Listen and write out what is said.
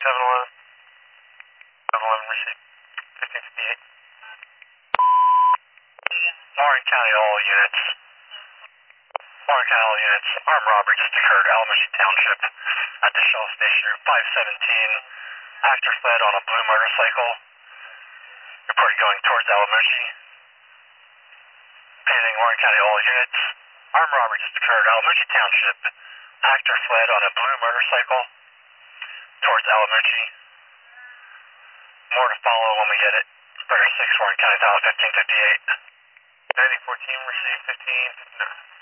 711. 711 received. 1558. Warren County, all units. Warren County, all units. Armed robbery just occurred, Alamogee Township, at the Shell Station, Route 517. Actor fled on a blue motorcycle. Reported going towards Alamogee. Repeating, Warren County, all units. Armed robbery just occurred, Alamogee Township. Actor fled on a blue motorcycle towards Alamogee. More to follow when we get it. Operator 6, Warren County, dial 1558. 9014, received 1559.